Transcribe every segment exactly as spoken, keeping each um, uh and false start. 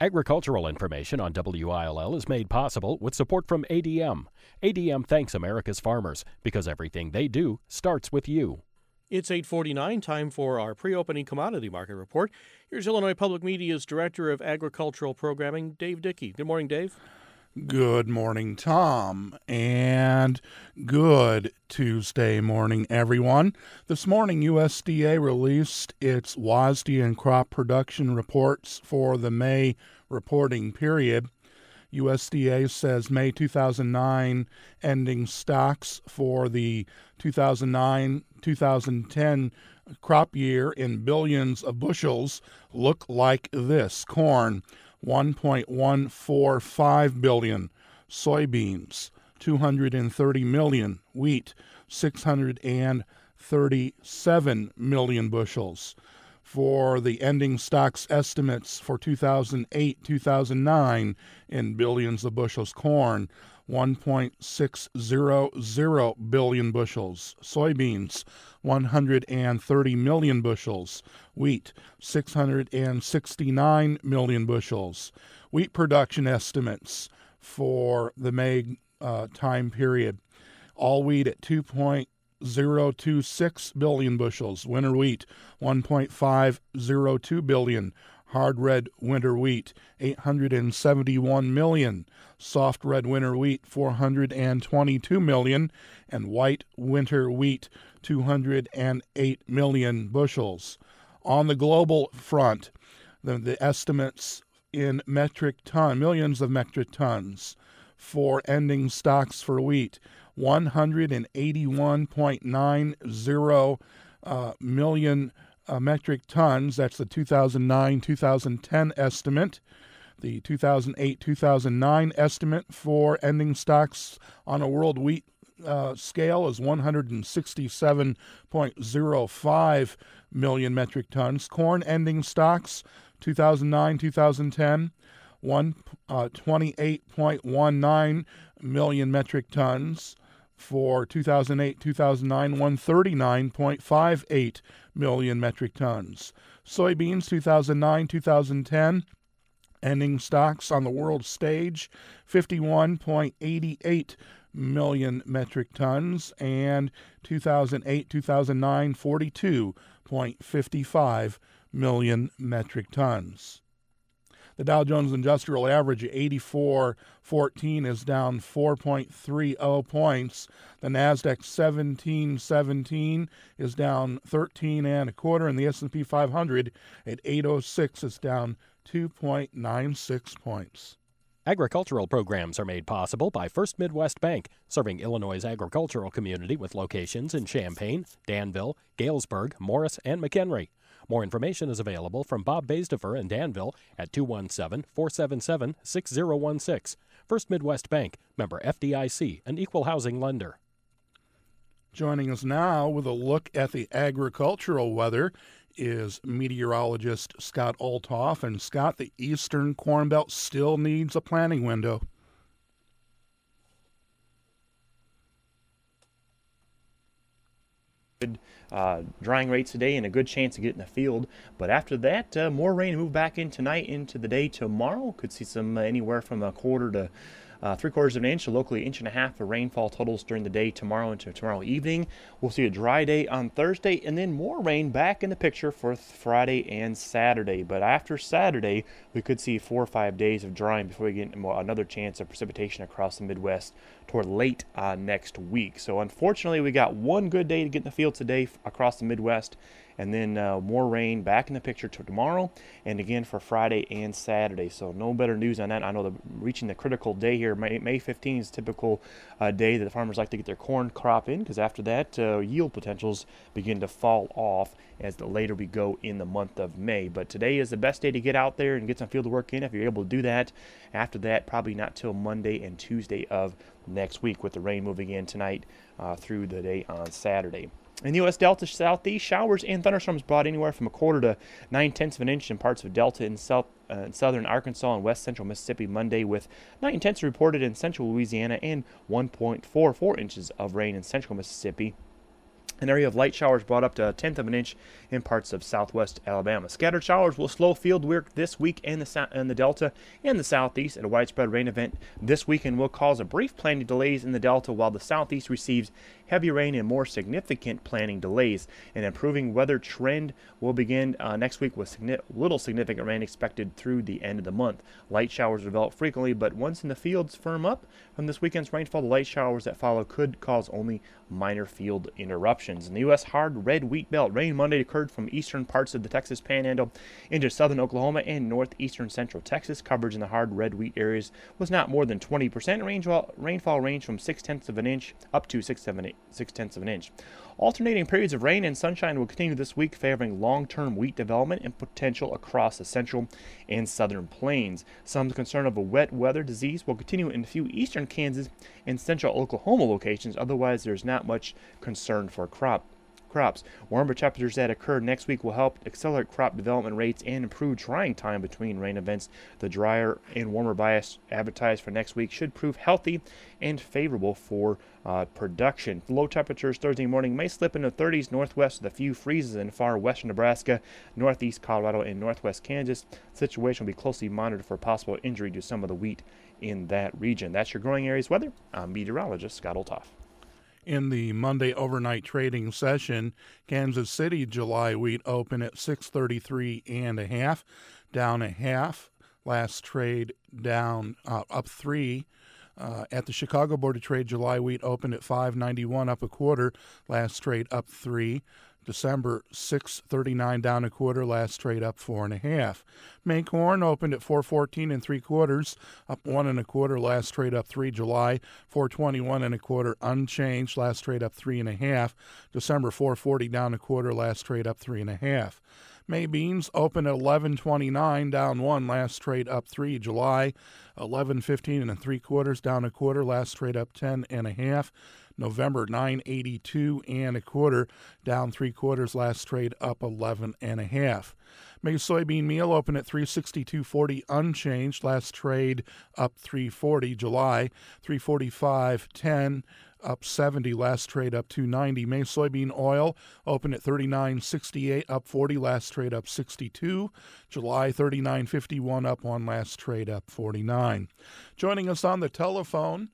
Agricultural information on W I L L is made possible with support from A D M. A D M thanks America's farmers because everything they do starts with you. It's eight forty-nine, time for our pre-opening commodity market report. Here's Illinois Public Media's Director of Agricultural Programming, Dave Dickey. Good morning, Dave. Good morning, Tom, and good Tuesday morning, everyone. This morning, U S D A released its W A S D and crop production reports for the May reporting period. U S D A says May two thousand nine ending stocks for the two thousand nine two thousand ten crop year in billions of bushels look like this. Corn, one point one four five billion, soybeans, two hundred thirty million, wheat, six hundred thirty-seven million bushels. For the ending stocks estimates for two thousand eight two thousand nine in billions of bushels, corn, one point six zero zero billion bushels, soybeans, one hundred thirty million bushels, wheat, six hundred sixty-nine million bushels. Wheat production estimates for the May uh, time period, all wheat at two point zero two six billion bushels, winter wheat one point five zero two billion, hard red winter wheat eight hundred seventy-one million, soft red winter wheat four hundred twenty-two million, and white winter wheat two hundred eight million bushels. On the global front, the, the estimates in metric ton, millions of metric tons for ending stocks for wheat, one hundred eighty-one point nine zero uh, million uh, metric tons. That's the two thousand nine two thousand ten estimate. The two thousand eight two thousand nine estimate for ending stocks on a world wheat uh, scale is one hundred sixty-seven point zero five million metric tons. Corn ending stocks, two thousand nine two thousand ten, one uh, twenty-eight point one nine million metric tons. For two thousand eight two thousand nine, one hundred thirty-nine point five eight million metric tons. Soybeans, two thousand nine two thousand ten, ending stocks on the world stage, fifty-one point eight eight million metric tons, and two thousand eight two thousand nine, forty-two point five five million metric tons. The Dow Jones Industrial Average at eighty-four fourteen is down four point three zero points. The Nasdaq seventeen seventeen is down thirteen and a quarter, and the S and P five hundred at eight oh six is down two point nine six points. Agricultural programs are made possible by First Midwest Bank, serving Illinois' agricultural community with locations in Champaign, Danville, Galesburg, Morris, and McHenry. More information is available from Bob Baisdefer in Danville at two one seven, four seven seven, six zero one six. First Midwest Bank, member F D I C, an equal housing lender. Joining us now with a look at the agricultural weather is meteorologist Scott Olthoff. And Scott, the Eastern Corn Belt still needs a planting window. Uh, drying rates today and a good chance to get in the field, but after that, uh, more rain to move back in tonight into the day tomorrow. Could see some uh, anywhere from a quarter to uh, three quarters of an inch, so locally inch and a half of rainfall totals during the day tomorrow into tomorrow evening. We'll see a dry day on Thursday, and then more rain back in the picture for Friday and Saturday. But after Saturday, we could see four or five days of drying before we get another chance of precipitation across the Midwest toward late uh, next week. So unfortunately, we got one good day to get in the field today across the Midwest, and then uh, more rain back in the picture to tomorrow and again for Friday and Saturday. So no better news on that. I know the, reaching the critical day here, May, May fifteenth is a typical uh, day that the farmers like to get their corn crop in, because after that uh, yield potentials begin to fall off as the later we go in the month of May. But today is the best day to get out there and get some field work in if you're able to do that. After that, probably not till Monday and Tuesday of next week, with the rain moving in tonight uh, through the day on Saturday. In the U S Delta Southeast, showers and thunderstorms brought anywhere from a quarter to nine-tenths of an inch in parts of Delta and south, uh, southern Arkansas and west central Mississippi Monday, with nine-tenths reported in central Louisiana and one point four four inches of rain in central Mississippi. An area of light showers brought up to a tenth of an inch in parts of southwest Alabama. Scattered showers will slow field work this week in the, so- in the Delta and the southeast. And a widespread rain event this weekend will cause a brief planting delays in the Delta, while the southeast receives heavy rain and more significant planting delays. An improving weather trend will begin uh, next week with signi- little significant rain expected through the end of the month. Light showers develop frequently, but once in the fields firm up from this weekend's rainfall, the light showers that follow could cause only minor field interruptions. In the U S hard red wheat belt, rain Monday occurred from eastern parts of the Texas Panhandle into southern Oklahoma and northeastern central Texas. Coverage in the hard red wheat areas was not more than twenty percent. Rainfall, rainfall ranged from six tenths of an inch up to six, seven, eight, six tenths of an inch. Alternating periods of rain and sunshine will continue this week, favoring long-term wheat development and potential across the central and southern plains. Some concern of a wet weather disease will continue in a few eastern Kansas and central Oklahoma locations. Otherwise, there's not much concern for crop crops. Warmer temperatures that occur next week will help accelerate crop development rates and improve drying time between rain events. The drier and warmer bias advertised for next week should prove healthy and favorable for uh, production. Low temperatures Thursday morning may slip into the thirties northwest with a few freezes in far western Nebraska, northeast Colorado, and northwest Kansas. The situation will be closely monitored for possible injury to some of the wheat in that region. That's your growing areas weather. I'm meteorologist Scott Olthoff. In the Monday overnight trading session, Kansas City July wheat opened at six thirty-three and a half, down a half. Last trade down uh, up three. Uh, at the Chicago Board of Trade, July wheat opened at five ninety-one, up a quarter. Last trade up three. December six thirty-nine, down a quarter. Last trade up four and a half. May corn opened at four fourteen and three quarters, up one and a quarter. Last trade up three. July four twenty-one and a quarter, unchanged. Last trade up three and a half. December four forty, down a quarter. Last trade up three and a half. May beans open at eleven twenty-nine, down one. Last trade up three. July eleven fifteen and three quarters, down a quarter. Last trade up ten and a half. November nine eighty-two and a quarter, down three quarters. Last trade up eleven and a half. May soybean meal open at three sixty-two forty, unchanged. Last trade up three forty. July three forty-five ten, up seventy. Last trade up two ninety. May soybean oil open at thirty-nine sixty-eight, up forty. Last trade up sixty-two. July thirty-nine fifty-one, up one. Last trade up forty-nine. Joining us on the telephone,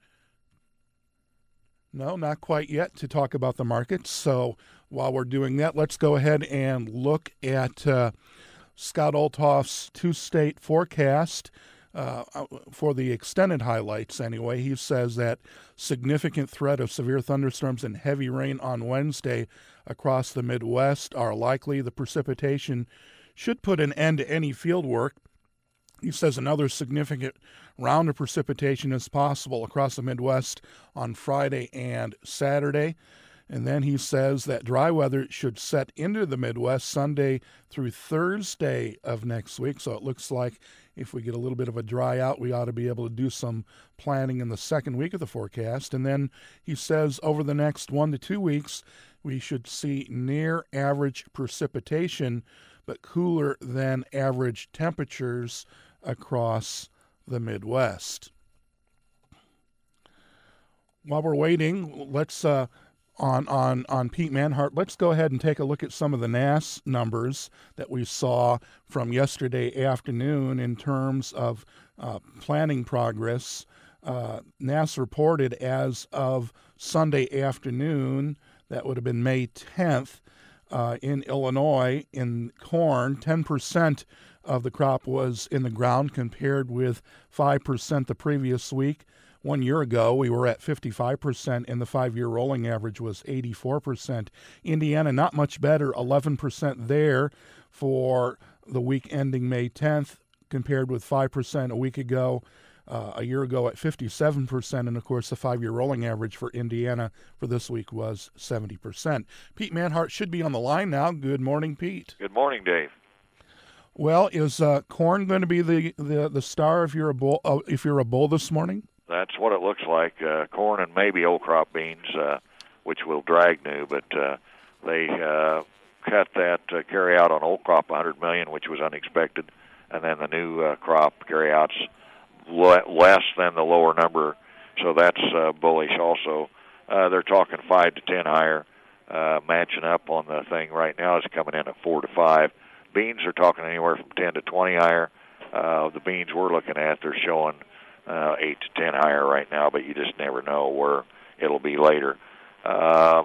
no, not quite yet, to talk about the markets. So while we're doing that, let's go ahead and look at uh, Scott Olthoff's two-state forecast uh, for the extended highlights anyway. He says that significant threat of severe thunderstorms and heavy rain on Wednesday across the Midwest are likely. The precipitation should put an end to any field work. He says another significant round of precipitation is possible across the Midwest on Friday and Saturday. And then he says that dry weather should set into the Midwest Sunday through Thursday of next week. So it looks like if we get a little bit of a dry out, we ought to be able to do some planning in the second week of the forecast. And then he says over the next one to two weeks, we should see near average precipitation, but cooler than average temperatures across the Midwest. While we're waiting, let's uh, on on on Pete Manhart, let's go ahead and take a look at some of the N A S numbers that we saw from yesterday afternoon in terms of uh, planning progress. Uh, N A S reported as of Sunday afternoon, that would have been May tenth, uh, in Illinois, in corn, ten percent of the crop was in the ground compared with five percent the previous week. One year ago, we were at fifty-five percent, and the five-year rolling average was eighty-four percent. Indiana, not much better, eleven percent there for the week ending May tenth, compared with five percent a week ago. Uh, a year ago at fifty-seven percent, and of course the five-year rolling average for Indiana for this week was seventy percent. Pete Manhart should be on the line now. Good morning, Pete. Good morning, Dave. Well, is uh, corn going to be the, the, the star if you're a bull uh, if you're a bull this morning? That's what it looks like. Uh, corn and maybe old crop beans, uh, which will drag new, but uh, they uh, cut that uh, carry out on old crop one hundred million dollars, which was unexpected, and then the new uh, crop carry outs less than the lower number, so that's uh, bullish also. Uh, they're talking five to ten higher. uh, matching up on the thing right now is coming in at four to five. Beans are talking anywhere from ten to twenty higher. Uh, the beans we're looking at, they're showing uh, eight to ten higher right now, but you just never know where it'll be later. Um,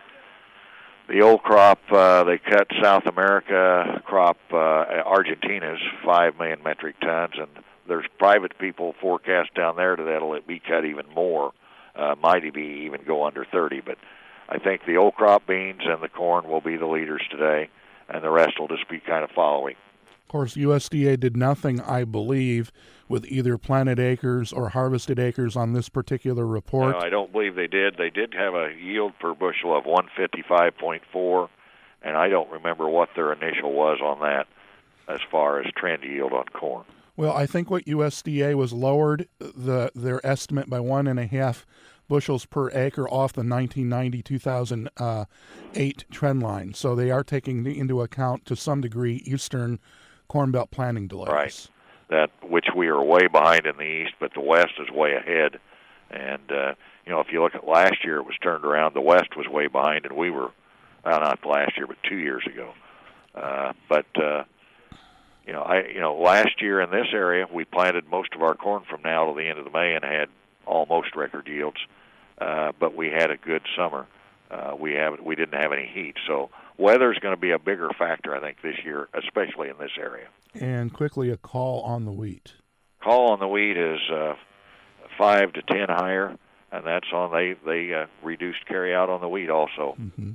the old crop, uh, they cut South America crop, uh, Argentina's five million metric tons, and there's private people forecast down there that'll be cut even more, uh, might be even go under thirty. But I think the old crop beans and the corn will be the leaders today, and the rest will just be kind of following. Of course, U S D A did nothing, I believe, with either planted acres or harvested acres on this particular report. No, I don't believe they did. They did have a yield per bushel of one fifty-five point four, and I don't remember what their initial was on that as far as trend yield on corn. Well, I think what U S D A was lowered the their estimate by one and a half bushels per acre off the nineteen ninety to two thousand eight trend line. So they are taking into account to some degree eastern Corn Belt planting delays. Right. That which we are way behind in the east, but the west is way ahead. And uh, you know, if you look at last year, it was turned around. The west was way behind, and we were well, not last year, but two years ago. Uh, but uh, you know, I you know, last year in this area, we planted most of our corn from now to the end of the May and had almost record yields. Uh, but we had a good summer. Uh, we have we didn't have any heat, so weather is going to be a bigger factor, I think, this year, especially in this area. And quickly, a call on the wheat. Call on the wheat is uh, five to ten higher, and that's on they they uh, reduced carry out on the wheat also. Mm-hmm.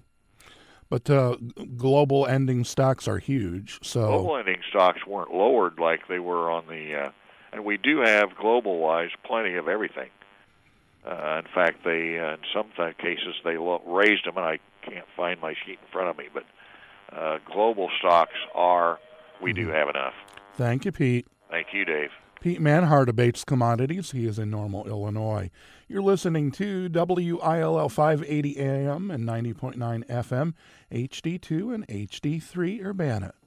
But uh, global ending stocks are huge. So global ending stocks weren't lowered like they were on the, uh, and we do have global wise plenty of everything. Uh, in fact, they uh, in some th- cases they lo- raised them, and I can't find my sheet in front of me. But uh, global stocks are, we mm-hmm. do have enough. Thank you, Pete. Thank you, Dave. Pete Manhart debates commodities. He is in Normal, Illinois. You're listening to W I L L five eighty A M and ninety point nine F M, H D two and H D three Urbana.